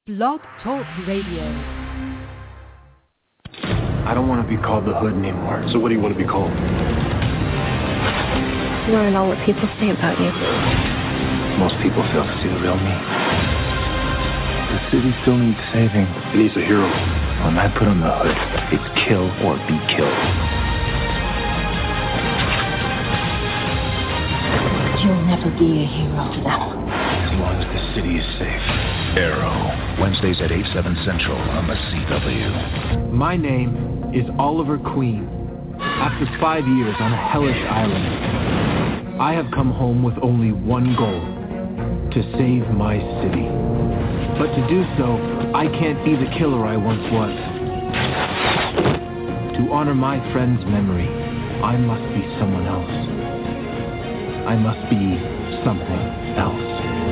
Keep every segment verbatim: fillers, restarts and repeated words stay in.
Blog Talk Radio. I don't want to be called the Hood anymore. So what do you want to be called? You want to know what people say about you? Most people fail to see the real me. The city still needs saving. It needs a hero. When I put on the hood, it's kill or be killed. You'll never be a hero to them. As long as the city is safe. Arrow, Wednesdays at eight, seven Central on the C W. My name is Oliver Queen. After five years on a hellish island, I have come home with only one goal, to save my city. But to do so, I can't be the killer I once was. To honor my friend's memory, I must be someone else. I must be something else.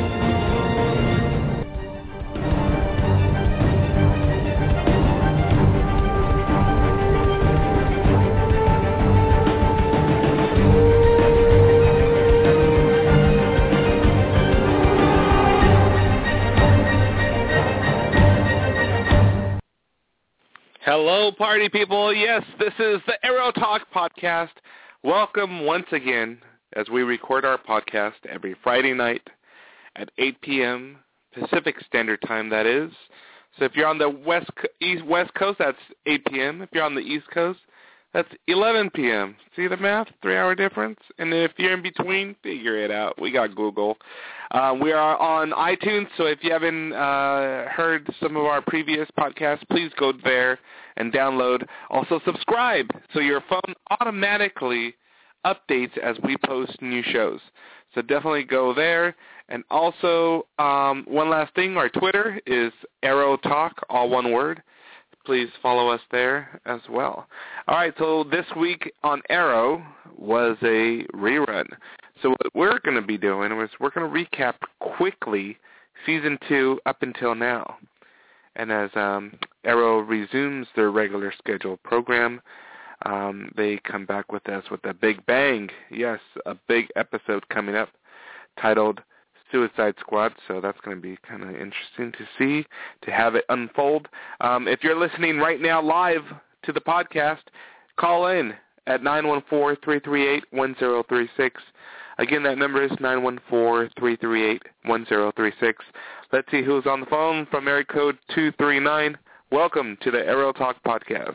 Hello, party people. Yes, this is the Arrow Talk podcast. Welcome once again as we record our podcast every Friday night at eight p.m. Pacific Standard Time, that is. So if you're on the West East West Coast, that's eight p.m. If you're on the East Coast, that's eleven p.m. See the math? Three-hour difference? And if you're in between, figure it out. We got Google. Uh, we are on iTunes, so if you haven't uh, heard some of our previous podcasts, please go there and download. Also subscribe so your phone automatically updates as we post new shows. So definitely go there. And also, um, one last thing, our Twitter is Arrow Talk, all one word. Please follow us there as well. All right, so this week on Arrow was a rerun. So what we're going to be doing is we're going to recap quickly Season two up until now. And as um, Arrow resumes their regular scheduled program, um, they come back with us with a big bang. Yes, a big episode coming up titled Suicide Squad, so that's going to be kind of interesting to see, to have it unfold. Um, if you're listening right now live to the podcast, call in at nine one four, three three eight, one zero three six. Again, that number is nine one four, three three eight, one zero three six. Let's see who's on the phone from area code two three nine. Welcome to the Arrow Talk podcast.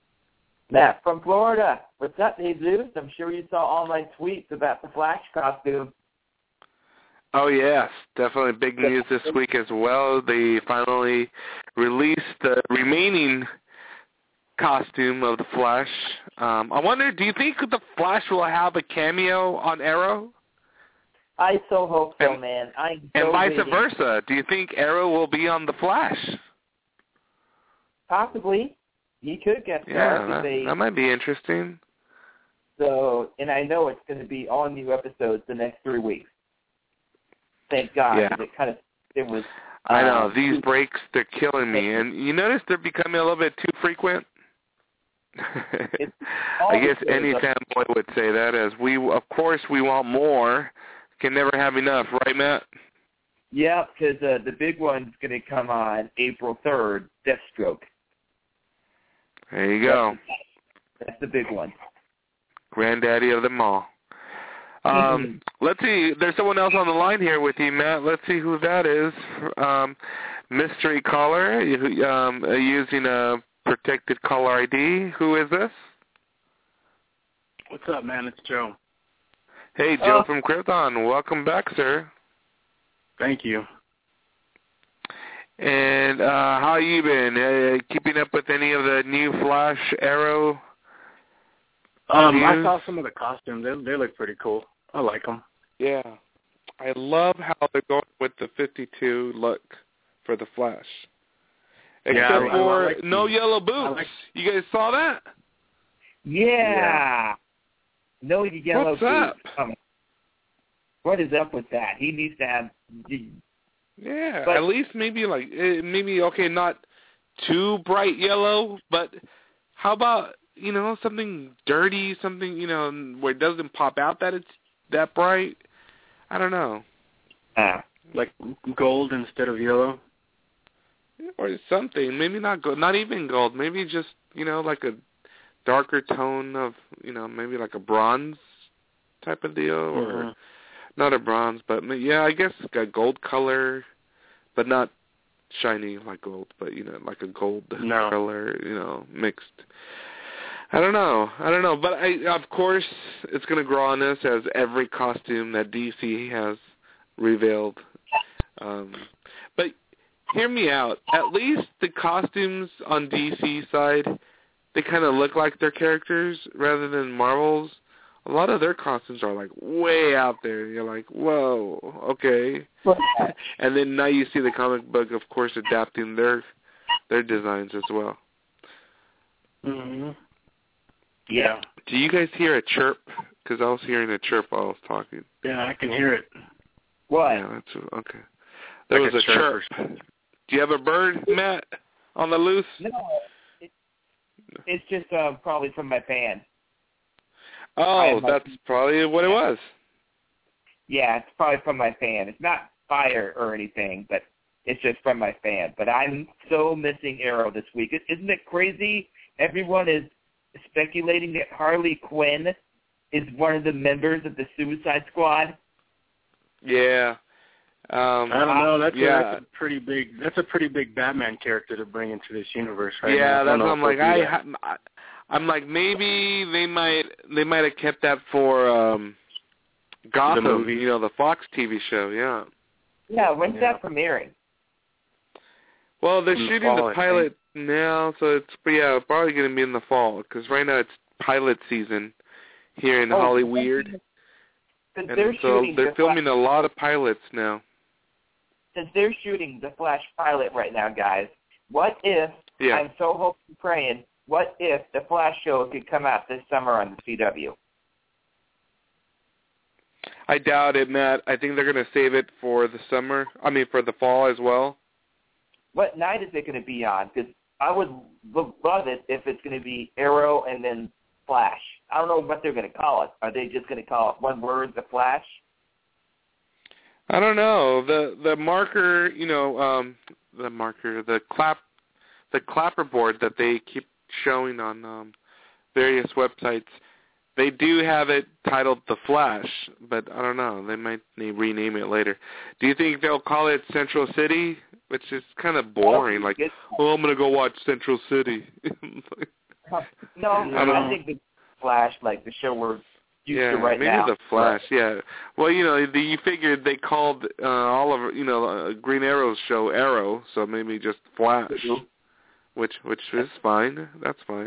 Matt from Florida. What's up, Jesus? I'm sure you saw all my tweets about the Flash costume. Oh, yes. Definitely big news this week as well. They finally released the remaining costume of the Flash. Um, I wonder, do you think the Flash will have a cameo on Arrow? I so hope so, and, man. I'm so And vice waiting. versa. Do you think Arrow will be on the Flash? Possibly. He could get Yeah, started. that, They, that might be interesting. So, and I know it's going to be all new episodes the next three weeks. Thank God. Yeah. It kind of, it was. I know. Um, These breaks, they're killing me. And you notice they're becoming a little bit too frequent? I guess any fanboy would say that, as we, of course, we want more. Can never have enough, right, Matt? Yeah, because uh, the big one's going to come on April third, Deathstroke. There you go. That's, that's the big one. Granddaddy of them all. Um, let's see. There's someone else on the line here with you, Matt. Let's see who that is. Um, mystery caller um, using a protected caller I D. Who is this? What's up, man? It's Joe. Hey, Joe oh. from Krypton. Welcome back, sir. Thank you. And uh, how you been? Uh, keeping up with any of the new Flash Arrow Um, news? I saw some of the costumes. They, they look pretty cool. I like them. Yeah. I love how they're going with the fifty-two look for the Flash. Except Yeah, I- I for like no the- yellow boots. like- You guys saw that? Yeah. Yeah. No yellow What's boots up? coming. What is up with that? He needs to have. Yeah, But- at least maybe like eh, maybe okay, not too bright yellow, but how about you know something dirty, something you know where it doesn't pop out that it's that bright. I don't know. Uh, Like gold instead of yellow? or something. Maybe not gold, not even gold. Maybe just, you know, like a darker tone of, you know, maybe like a bronze type of deal, or mm-hmm. not a bronze, but yeah, I guess a gold color, but not shiny like gold, but, you know, like a gold no. color, you know, mixed. I don't know. I don't know. But, I, of course, it's going to grow on us as every costume that D C has revealed. Um, but hear me out. At least the costumes on D C side, they kind of look like their characters rather than Marvel's. A lot of their costumes are, like, way out there. You're like, whoa, okay. And then now you see the comic book, of course, adapting their their designs as well. Mm-hmm. Yeah. Do you guys hear a chirp? Because I was hearing a chirp while I was talking. Yeah, I can hear it. What? Yeah, that's okay. There like was a, a chirp. chirp. Do you have a bird, Matt, on the loose? No, it, it's just uh, probably from my fan. Oh, that's my, probably what it was. Yeah, it's probably from my fan. It's not fire or anything, but it's just from my fan. But I'm so missing Arrow this week. Isn't it crazy? Everyone is speculating that Harley Quinn is one of the members of the Suicide Squad. Yeah. Um, I don't know. That's, yeah. a, that's a pretty big. That's a pretty big Batman character to bring into this universe, right? Yeah, now. that's what I'm like. I, I, I'm like maybe they might they might have kept that for um, Gotham, the movie. You know, the Fox T V show. Yeah. Yeah. When's yeah. that premiering? Well, they're in shooting the, fall, the pilot now, so it's yeah probably going to be in the fall because right now it's pilot season here in oh, Hollywood. And they're so they're the filming Flash, a lot of pilots now. Since they're shooting the Flash pilot right now, guys, what if, yeah. I'm so hoping and praying, what if the Flash show could come out this summer on the C W? I doubt it, Matt. I think they're going to save it for the summer. I mean, for the fall as well. What night is it going to be on? Because I would love it if it's going to be Arrow and then Flash. I don't know what they're going to call it. Are they just going to call it one word, The Flash? I don't know. The the marker, you know, um, the marker, the clap, the clapper board that they keep showing on um, various websites, they do have it titled The Flash, but I don't know. They might rename it later. Do you think they'll call it Central City, which is kind of boring? Like, oh, I'm going to go watch Central City. no, I, I think the Flash, like the show we're used yeah, to right maybe now. The Flash, yeah. Well, you know, the, you figured they called uh, Oliver, you know, uh, Green Arrow's show Arrow, so maybe just Flash, mm-hmm. which which is fine. That's fine.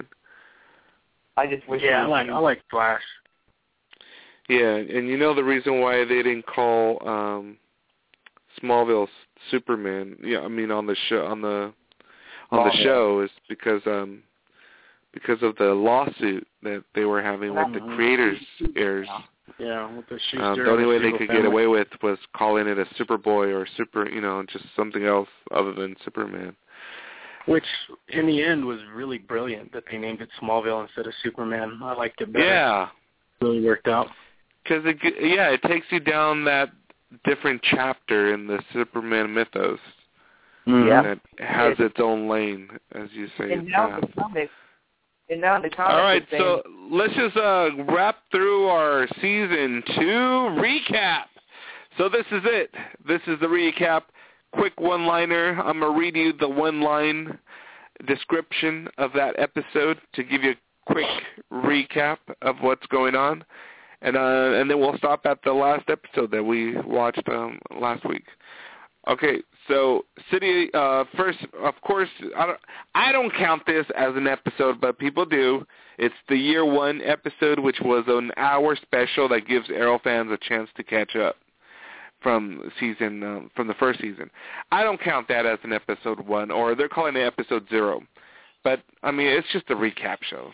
I just wish. Yeah, I like I like Flash. Yeah, and you know the reason why they didn't call um, Smallville Superman? Yeah, I mean on the show on the on oh, the show is because um because of the lawsuit that they were having with the creators heirs. Yeah, with the Schuster. Um, the only way they could family. get away with was calling it a Superboy or Super, you know, just something else other than Superman. Which, in the end, was really brilliant that they named it Smallville instead of Superman. I liked it better. Yeah. It really worked out. Because, it, yeah, it takes you down that different chapter in the Superman mythos. Mm-hmm. Yeah. And it has its own lane, as you say. And now the comics, and now the comics All right, saying, so let's just uh, wrap through our season two recap. So this is it. This is the recap. Quick one-liner. I'm going to read you the one-line description of that episode to give you a quick recap of what's going on. And uh, and then we'll stop at the last episode that we watched um, last week. Okay, so City, uh, first, of course, I don't, I don't count this as an episode, but people do. It's the year one episode, which was an hour special that gives Arrow fans a chance to catch up from season um, from the first season. I don't count that as an episode one, or they're calling it episode zero. But I mean, it's just a recap show.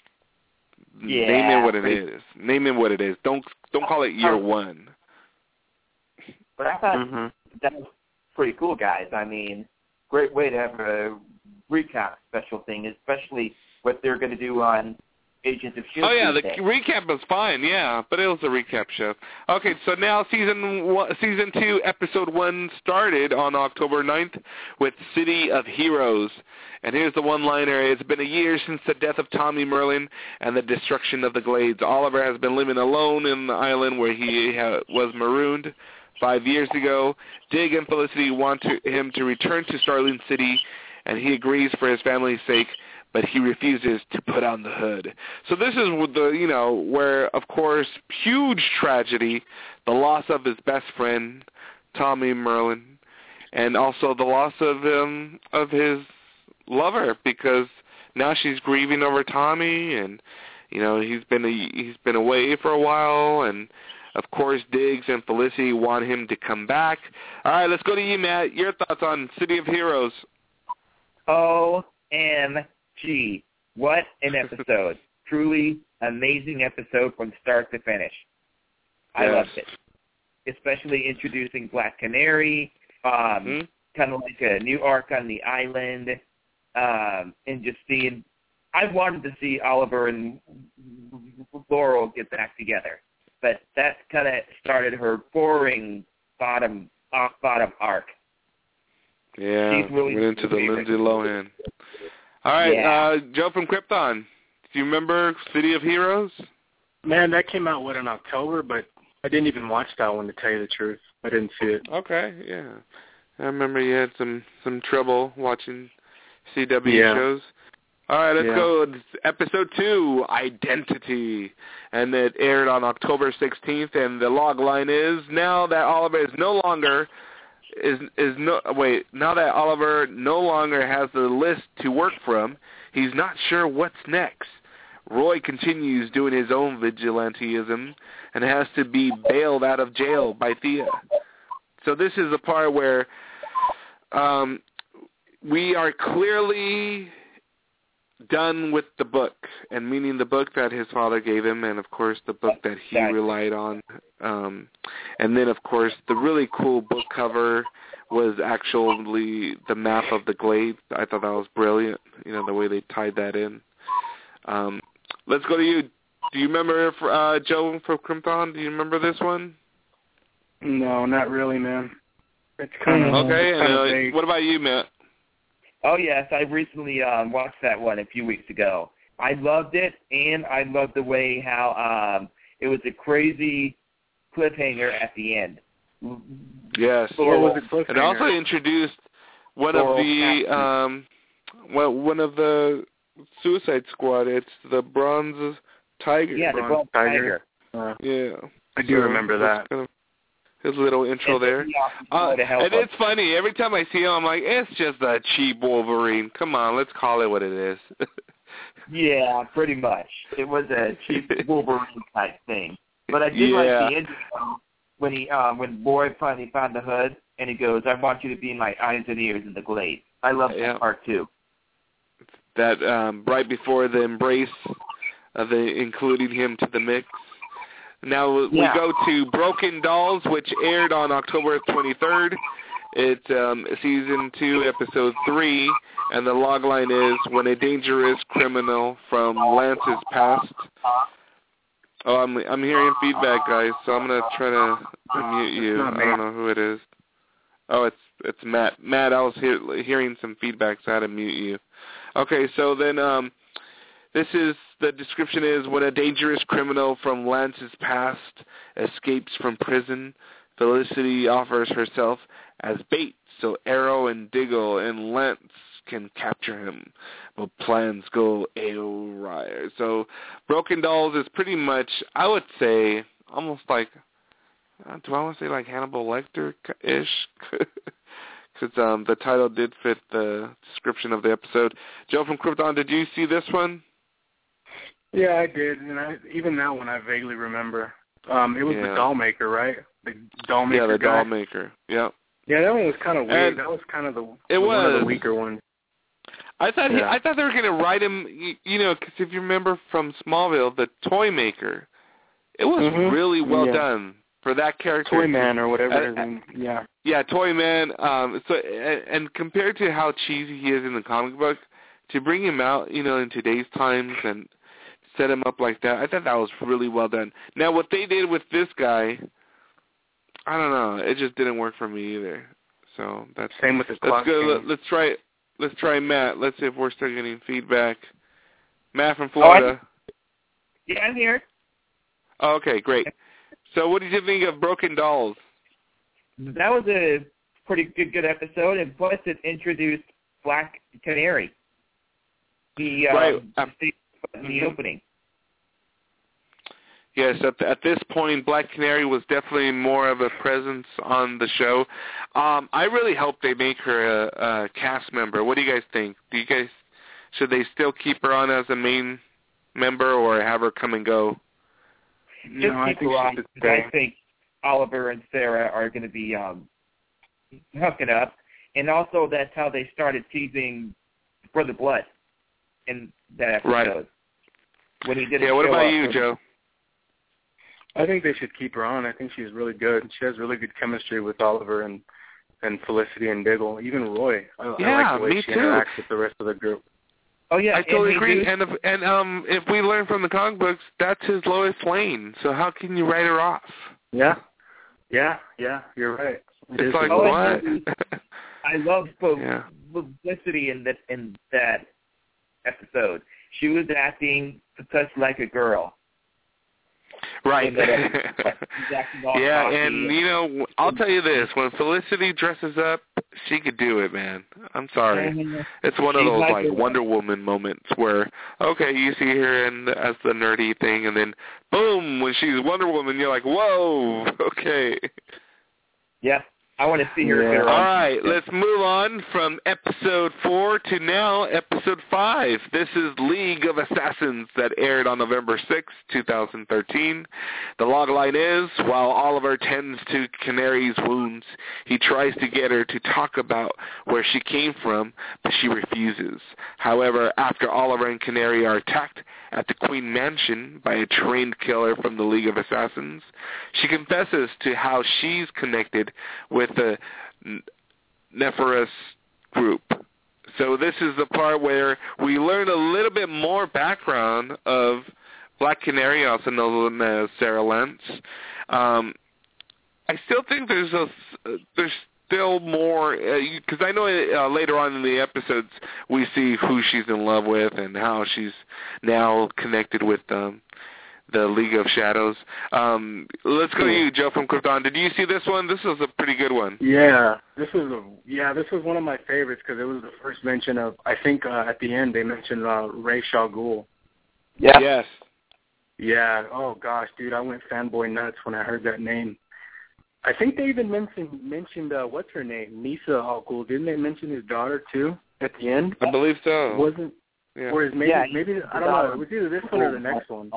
Yeah, Name it what it is. Name it what it is. Don't don't call it year one. But I thought mm-hmm. that was pretty cool, guys. I mean, great way to have a recap special thing, especially what they're going to do on Agents of S H I E L D Oh, yeah, the Tuesday. recap was fine, yeah, but it was a recap show. Okay, so now season one, season two, episode one started on October ninth with City of Heroes. And here's the one-liner. It's been a year since the death of Tommy Merlin and the destruction of the Glades. Oliver has been living alone in the island where he ha- was marooned five years ago. Dig and Felicity want to, him to return to Starling City, and he agrees for his family's sake, but he refuses to put on the hood. So this is with the, you know, where, of course, huge tragedy, the loss of his best friend, Tommy Merlin, and also the loss of um, of his lover, because now she's grieving over Tommy, and you know he's been a, he's been away for a while, and of course Diggs and Felicity want him to come back. All right, let's go to you, Matt. Your thoughts on City of Heroes? O M G, what an episode! Truly amazing episode from start to finish. I Yes. loved it, especially introducing Black Canary, um, Mm-hmm. kind of like a new arc on the island. Um, and just seeing, I wanted to see Oliver and Laurel get back together, but that kind of started her boring bottom off bottom arc. Yeah, She's really went into the favorite. Lindsay Lohan. All right, Yeah. uh, Joe from Krypton. Do you remember City of Heroes? Man, that came out, what, in October, but I didn't even watch that one, to tell you the truth. I didn't see it. Okay, yeah. I remember you had some, some trouble watching C W Yeah. shows. All right, let's Yeah. go. It's episode two, Identity, and it aired on October sixteenth. And the log line is now that Oliver is no longer is is no wait now that Oliver no longer has the list to work from, he's not sure what's next. Roy continues doing his own vigilanteism and has to be bailed out of jail by Thea. So this is the part where um, we are clearly done with the book, and meaning the book that his father gave him, and of course the book that he relied on. Um, and then, of course, the really cool book cover was actually the map of the Glades. I thought that was brilliant, you know, the way they tied that in. Um, let's go to you. Do you remember, uh, Joe from Krypton? Do you remember this one? No, not really, man. It's kind of Okay, it's and kind of uh, vague. what about you, Matt? Oh, yes, I recently um, watched that one a few weeks ago. I loved it, and I loved the way how um, it was a crazy cliffhanger at the end. Yes. What was the cliffhanger? It also introduced one Laurel of the Paxton. um, well, one of the Suicide Squad. It's the Bronze Tiger. Yeah, the Bronze Bronze Tiger. Tiger. Uh, Yeah. I do remember that's that. Kind of his little intro And there. he offered Uh, to help and him. it's funny. Every time I see him, I'm like, it's just a cheap Wolverine. Come on, let's call it what it is. Yeah, pretty much. It was a cheap Wolverine type thing. But I did Yeah. like the ending when he um, when Boy finally found the hood and he goes, "I want you to be my eyes and ears in the glade." I love that Yeah. part too. That um, right before the embrace of the including him to the mix. Now we Yeah. go to Broken Dolls, which aired on October twenty-third. It's um, season two, episode three, and the logline is when a dangerous criminal from Lance's past. Oh, I'm I'm hearing feedback, guys, so I'm gonna try to unmute you. I don't know who it is. Oh, it's it's Matt. Matt, I was hear, hearing some feedback, so I had to mute you. Okay, so then um, this is the description is when a dangerous criminal from Lance's past escapes from prison, Felicity offers herself as bait so Arrow and Diggle and Lance can capture him, but plans go awry. So Broken Dolls is pretty much, I would say, almost like, uh, do I want to say like Hannibal Lecter-ish? Because um, the title did fit the description of the episode. Joe from Krypton, did you see this one? Yeah, I did, and I, even that one I vaguely remember. Um, it was Yeah. the doll maker, right? The doll maker Yeah, the guy. doll maker. Yep. Yeah, that one was kind of weird. And that was kind of the, it the one of was. the weaker ones. I thought he, Yeah. I thought they were going to write him, you, you know, because if you remember from Smallville, the toy maker, it was Mhm. really well Yeah. done for that character. Toy Man or whatever Uh, his name. Yeah. Yeah, Toy Man. Um, so and, and compared to how cheesy he is in the comic book, to bring him out, you know, in today's times and set him up like that. I thought that was really well done. Now, what they did with this guy, I don't know. It just didn't work for me either. So that's same with the let's go. Let, let's try. Let's try Matt. Let's see if we're still getting feedback. Matt from Florida. Oh, I, yeah, I'm here. Oh, okay, great. So, what did you think of Broken Dolls? That was a pretty good, good episode, and plus it introduced Black Canary. The um, right. the, the mm-hmm. opening. Yes, at, the, at this point, Black Canary was definitely more of a presence on the show. Um, I really hope they make her a, a cast member. What do you guys think? Do you guys should they still keep her on as a main member, or have her come and go? Just no, keep her on. I think Oliver and Sarah are going to be um, hooking up, and also that's how they started teasing Brother Blood in that episode. Right. When he did yeah. What about up. you, Joe? I think they should keep her on. I think she's really good. She has really good chemistry with Oliver and, and Felicity and Diggle, even Roy. I, yeah, I like the way me she too. interacts with the rest of the group. Oh yeah, I totally and agree. Do. And if, and um, if we learn from the comic books, that's his Lois Lane. So how can you write her off? Yeah, yeah, yeah. You're right. It it's like oh, what? I love yeah. Felicity in that in that episode. She was acting just like a girl. Right. yeah, cocky. and, you know, I'll tell you this. When Felicity dresses up, she could do it, man. I'm sorry. It's one of those, like, Wonder Woman moments where, okay, you see her in, as the nerdy thing, and then, boom, when she's Wonder Woman, you're like, whoa, okay. Yeah. I want to see her. Yeah. All right, let's move on from episode four to now episode five. This is League of Assassins that aired on November sixth, twenty thirteen. The logline is, while Oliver tends to Canary's wounds, he tries to get her to talk about where she came from, but she refuses. However, after Oliver and Canary are attacked at the Queen Mansion by a trained killer from the League of Assassins, she confesses to how she's connected with the Neferus group. So this is the part where we learn a little bit more background of Black Canary, also known as Sarah Lance. Um, I still think there's a there's still more, because uh, I know uh, later on in the episodes we see who she's in love with and how she's now connected with um, the League of Shadows. Um, let's go to you, Joe from Krypton. Did you see this one? This was a pretty good one. Yeah, this was a yeah, this was one of my favorites because it was the first mention of. I think uh, at the end they mentioned uh, Ra's al Ghul. Yeah. Yes. Yeah. Oh gosh, dude, I went fanboy nuts when I heard that name. I think they even mentioned mentioned uh, what's her name, Nisa al Ghul. Didn't they mention his daughter too at the end? I believe so. Wasn't. Yeah. Or is maybe yeah, maybe I don't know. It was either this one or the next one.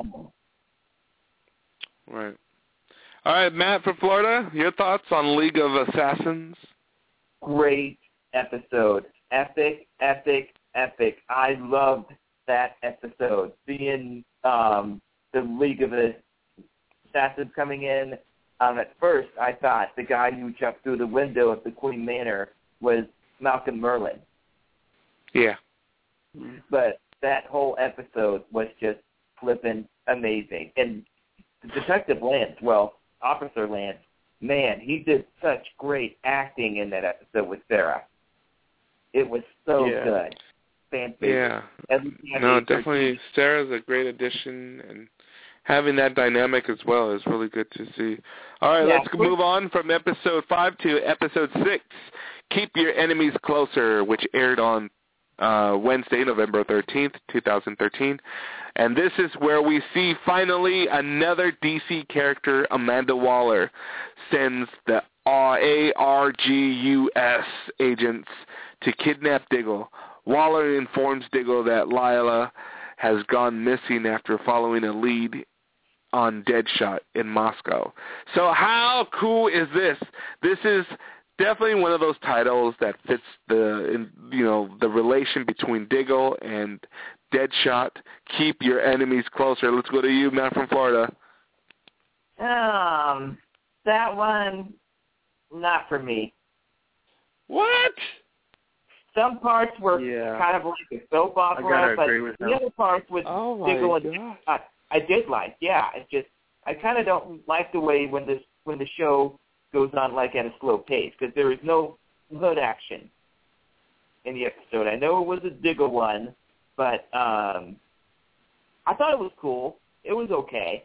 Right. All right, Matt from Florida, your thoughts on League of Assassins? Great episode. Epic, epic, epic. I loved that episode. Seeing um, the League of Assassins coming in, um, at first I thought the guy who jumped through the window of the Queen Manor was Malcolm Merlyn. Yeah. But that whole episode was just flippin' amazing. And Detective Lance, well, Officer Lance, man, he did such great acting in that episode with Sarah. It was so yeah. good. Fan Yeah. No, definitely Sarah's a great addition, and having that dynamic as well is really good to see. All right, yeah, let's move on from episode five to episode six, Keep Your Enemies Closer, which aired on uh, Wednesday, November thirteenth, twenty thirteen. And this is where we see finally another D C character. Amanda Waller sends the A R G U S agents to kidnap Diggle. Waller informs Diggle that Lila has gone missing after following a lead on Deadshot in Moscow. So how cool is this? This is definitely one of those titles that fits the, you know, the relation between Diggle and Deadshot. Keep Your Enemies Closer. Let's go to you, Matt from Florida. Um, that one, not for me. What? some parts were Yeah. kind of like a soap opera, I gotta but agree with the him. other parts with Oh my Diggle and God. I, I did like. Yeah, it's just I kind of don't like the way when this when the show goes on like at a slow pace because there is no blood action in the episode. I know it was a Diggle one, but um, I thought it was cool. It was okay.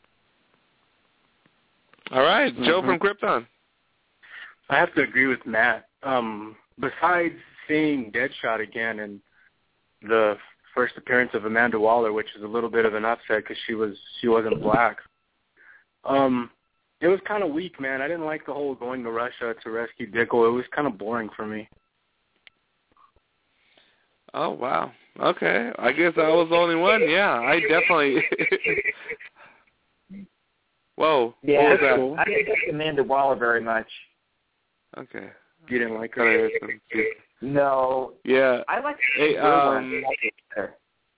All right, Mm-hmm. Joe from Krypton. I have to agree with Matt. Um, besides seeing Deadshot again and the first appearance of Amanda Waller, which is a little bit of an upset because she was she wasn't black. Um, it was kind of weak, man. I didn't like the whole going to Russia to rescue Diggle. It was kind of boring for me. Oh, wow. Okay. I guess I was the only one. Yeah, I definitely... Whoa. Yeah, what was that? cool. I didn't like Amanda Waller very much. Okay. You didn't like Gotta her? hear some feedback. No, Yeah. I like Hey, the blue one. um, I like it better.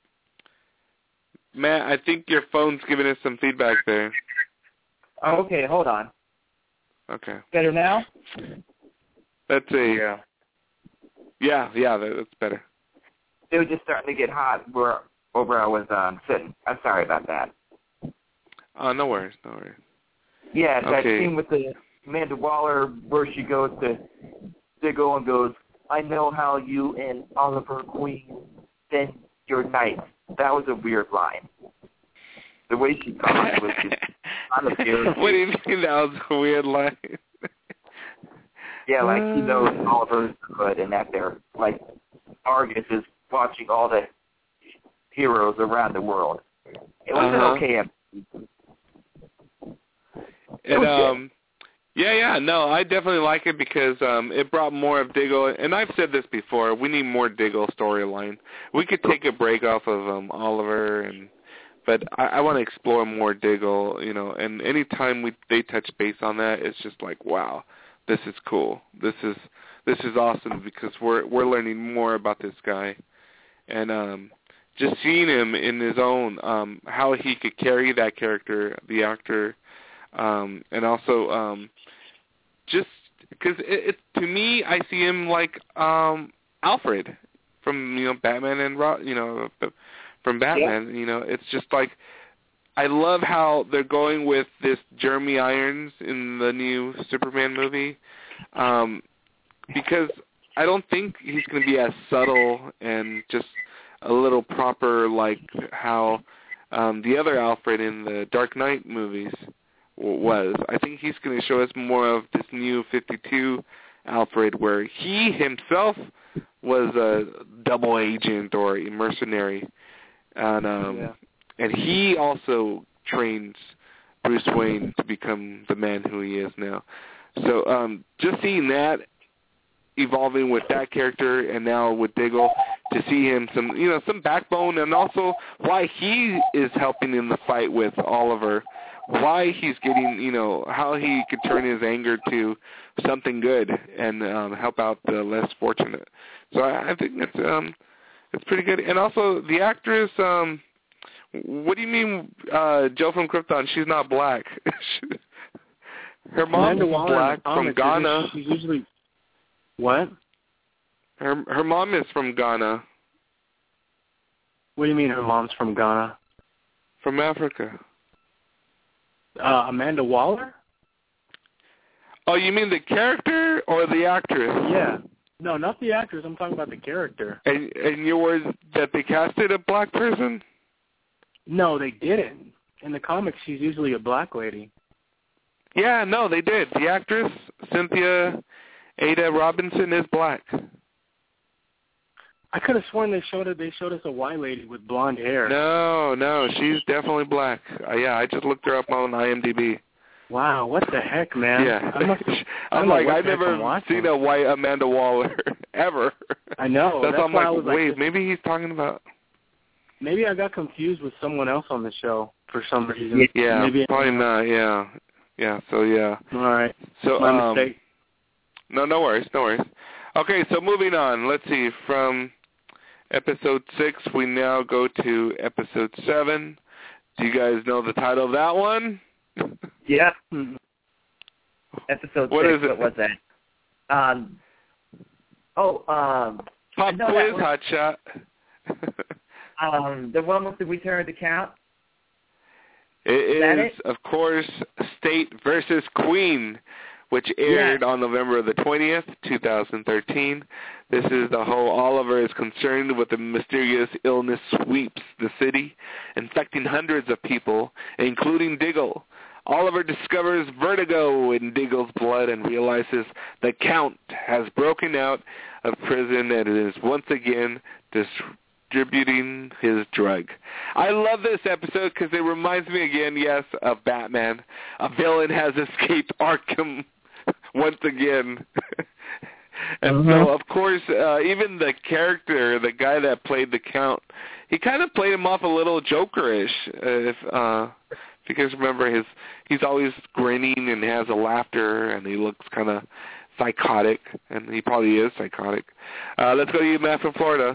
Matt, I think your phone's giving us some feedback there. Oh, okay, hold on. Okay. Better now? Let's see. Yeah. Yeah, yeah, that, that's better. It was just starting to get hot where over I was um, sitting. I'm sorry about that. Oh, no worries, no worries. Yeah, it's that Okay. scene with the Amanda Waller where she goes to Diggle and goes, I know how you and Oliver Queen spend your nights. That was a weird line. The way she talked was just kind of weird. What do you mean that was a weird line? Yeah, like she knows Oliver's good and that they're, like, Argus is watching all the heroes around the world. It was Uh-huh. an okay episode. And um, yeah, yeah, no, I definitely like it because um, it brought more of Diggle. And I've said this before: we need more Diggle storyline. We could take a break off of um, Oliver, and but I, I want to explore more Diggle. You know, and anytime we they touch base on that, it's just like, wow, this is cool. This is this is awesome because we're we're learning more about this guy, and um, just seeing him in his own um, how he could carry that character, the actor. Um, and also, um, just because it, it, to me, I see him like um, Alfred from you know Batman and Ro- you know from Batman. Yeah. You know, it's just like I love how they're going with this Jeremy Irons in the new Superman movie, um, because I don't think he's going to be as subtle and just a little proper like how um, the other Alfred in the Dark Knight movies was. I think he's going to show us more of this new fifty-two Alfred where he himself was a double agent or a mercenary, and um, yeah. and he also trains Bruce Wayne to become the man who he is now. So um, just seeing that evolving with that character and now with Diggle, to see him some you know some backbone, and also why he is helping in the fight with Oliver. Why he's getting, you know, how he could turn his anger to something good and um, help out the less fortunate. So I, I think it's um, it's pretty good. And also the actress, um, what do you mean, uh, Joe from Krypton? She's not black. Her mom's black from Ghana. She's usually what? Her her mom is from Ghana. What do you mean her mom's from Ghana? From Africa. Uh, Amanda Waller? Oh, you mean the character or the actress? Yeah. No, not the actress. I'm talking about the character. And, and your words that they casted a black person? No, they didn't. In the comics, she's usually a black lady. Yeah, no, they did. The actress, Cynthia Ada Robinson, is black. I could have sworn they showed it. They showed us a white lady with blonde hair. No, no, she's definitely black. Uh, yeah, I just looked her up on IMDb. Wow, what the heck, man? Yeah, I must, I I'm like, I've never seen a white Amanda Waller ever. I know. That's, That's I'm why like, I was wait, like, maybe he's talking about. Maybe I got confused with someone else on the show for some reason. Yeah, maybe probably not. Yeah, yeah. So yeah. All right. So My um, mistake. No, no worries, no worries. Okay, so moving on. Let's see. From episode six, we now go to episode seven. Do you guys know the title of that one? Yeah. Episode what six, is it? what was that? Um, Oh, um, Pop no, quiz, was, hot shot. um, the one with the return to count. It is, it? of course, State versus Queen, which aired yes. on November the twentieth, two thousand thirteen. This is the whole Oliver is concerned with a mysterious illness sweeps the city, infecting hundreds of people, including Diggle. Oliver discovers vertigo in Diggle's blood and realizes the Count has broken out of prison and is once again distributing his drug. I love this episode because it reminds me again, yes, of Batman. A villain has escaped Arkham once again. And uh-huh. so, of course, uh, even the character, the guy that played the Count, he kind of played him off a little Joker-ish. Uh, if, uh, if you guys remember, his he's always grinning and has a laughter, and he looks kind of psychotic, and he probably is psychotic. Uh, let's go to you, Matt, from Florida.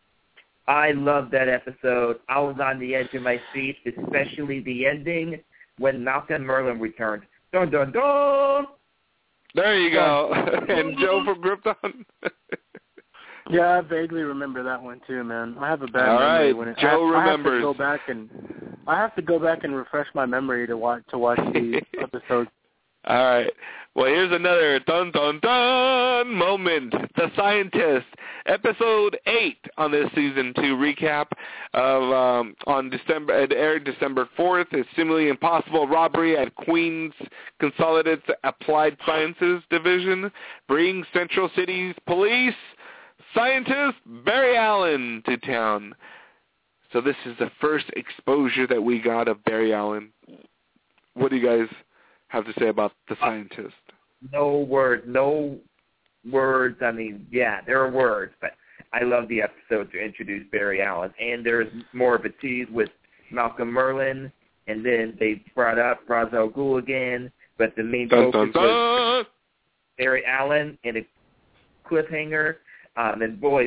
I love that episode. I was on the edge of my seat, especially the ending when Malcolm Merlyn returned. Dun, dun, dun! There you go. And Joe from Krypton. Yeah, I vaguely remember that one too, man. I have a bad All memory right, when it, Joe I, remembers. I have to go back and I have to go back and refresh my memory to watch to watch the episode. All right. Well, here's another dun dun dun moment. The Scientist, episode eight on this season two recap of um, on December. It aired December fourth. It's seemingly impossible robbery at Queens Consolidated Applied Sciences Division brings Central City's police scientist Barry Allen to town. So this is the first exposure that we got of Barry Allen. What do you guys have to say about the Scientist? No words, no words. I mean, yeah, there are words, but I love the episode to introduce Barry Allen. And there's more of a tease with Malcolm Merlyn, and then they brought up Ra's al Ghul again, but the main dun, focus dun, dun. was Barry Allen and a cliffhanger. Um, and boy,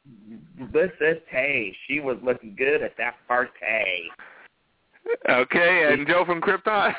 Felicity, she was looking good at that party. Okay, and Joe from Krypton?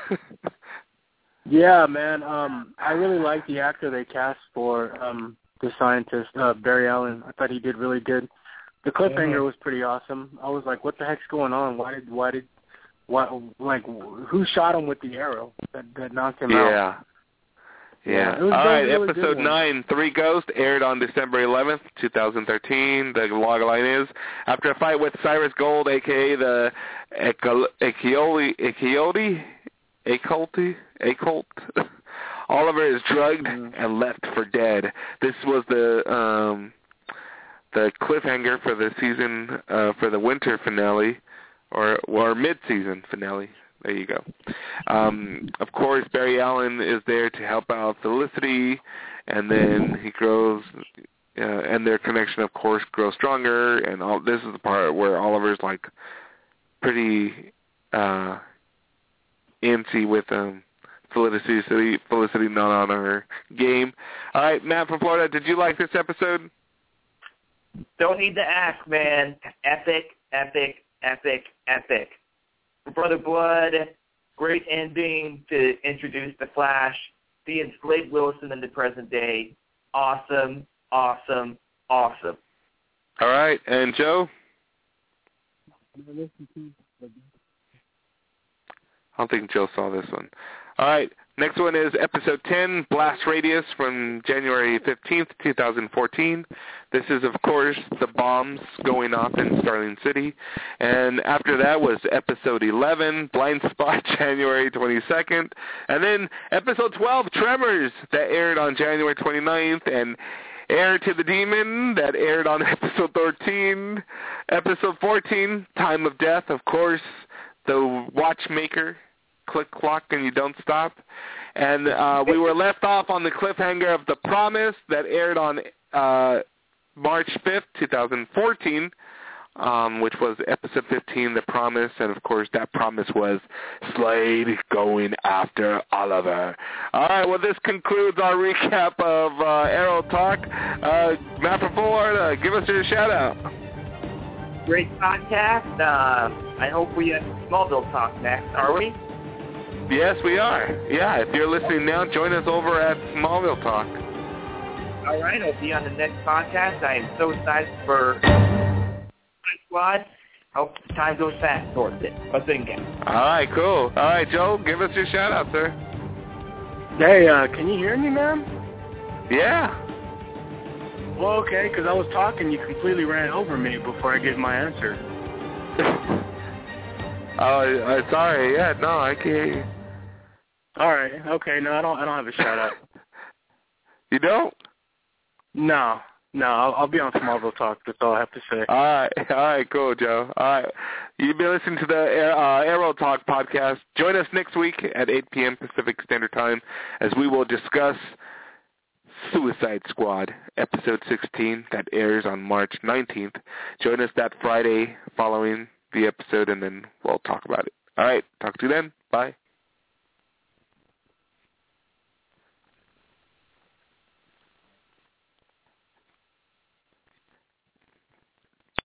Yeah, man. Um, I really like the actor they cast for um, the Scientist, uh, Barry Allen. I thought he did really good. The cliffhanger mm-hmm. was pretty awesome. I was like, "What the heck's going on? Why did, why did, why, like, who shot him with the arrow that, that knocked him yeah. out?" Yeah. Yeah. All right, really episode nine, Three Ghosts, aired on December eleventh, twenty thirteen. The log line is, after a fight with Cyrus Gold, a k a the Echioli, Echioli, Ecolti, Ecult, Oliver is drugged mm-hmm. and left for dead. This was the um, the cliffhanger for the season, uh, for the winter finale, or, or mid-season finale. There you go. Um, of course, Barry Allen is there to help out Felicity, and then he grows, uh, and their connection, of course, grows stronger. And all, this is the part where Oliver's like pretty uh, antsy with um, Felicity, Felicity not on her game. All right, Matt from Florida, did you like this episode? Don't need to ask, man. Epic, epic, epic, epic. Brother Blood, great ending to introduce the Flash, seeing Slade Wilson in the present day. Awesome, awesome, awesome. All right, and Joe? I don't think Joe saw this one. All right, next one is episode ten, Blast Radius, from January fifteenth, twenty fourteen. This is, of course, the bombs going off in Starling City. And after that was episode eleven, Blind Spot, January twenty-second. And then episode twelve, Tremors, that aired on January twenty-ninth. And Heir to the Demon, that aired on episode thirteen. Episode fourteen, Time of Death, of course, The Watchmaker, Click Clock and You Don't Stop. And uh, we were left off on the cliffhanger of The Promise, that aired on uh, March fifth, twenty fourteen, um, which was episode fifteen, The Promise. And, of course, that promise was Slade going after Oliver. All right, well, this concludes our recap of uh, Arrow Talk. Uh, Matt from Florida, give us your shout-out. Great podcast. Uh, I hope we have Smallville Talk next, are we? Yes, we are. Yeah, if you're listening now, join us over at Smallville Talk. All right, I'll be on the next podcast. I am so excited for Squad. Hope the time goes fast towards it. But then again. All right, cool. All right, Joe, give us your shout out, sir. Hey, uh, can you hear me, man? Yeah. Well, okay, because I was talking, you completely ran over me before I gave my answer. Oh, uh, sorry. Yeah, no, I can't. All right. Okay. No, I don't. I don't have a shout out. You don't? No. No. I'll, I'll be on Smallville Talk. That's all I have to say. All right. All right. Cool, Joe. All right. You've been listening to the uh, Arrow Talk podcast. Join us next week at eight p.m. Pacific Standard Time as we will discuss Suicide Squad, episode sixteen, that airs on March nineteenth. Join us that Friday following the episode, and then we'll talk about it. All right. Talk to you then. Bye.